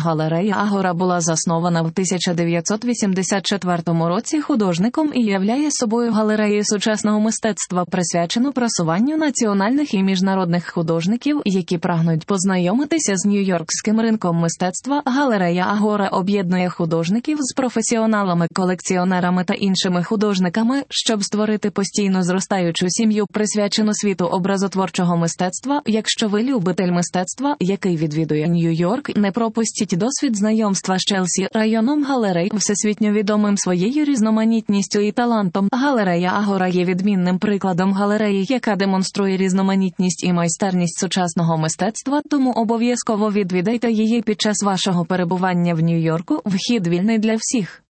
Галерея Агора була заснована в 1984 році художником і являє собою галереєю сучасного мистецтва, присвячену просуванню національних і міжнародних художників, які прагнуть познайомитися з нью-йоркським ринком мистецтва. Галерея Агора об'єднує художників з професіоналами, колекціонерами та іншими художниками, щоб створити постійно зростаючу сім'ю, присвячену світу образотворчого мистецтва. Якщо ви любитель мистецтва, який відвідує Нью-Йорк, не пропустіть досвід знайомства з Челсі, районом галерей, всесвітньо відомим своєю різноманітністю і талантом. Галерея Агора є відмінним прикладом галереї, яка демонструє різноманітність і майстерність сучасного мистецтва, тому обов'язково відвідайте її під час вашого перебування в Нью-Йорку. Вхід вільний для всіх.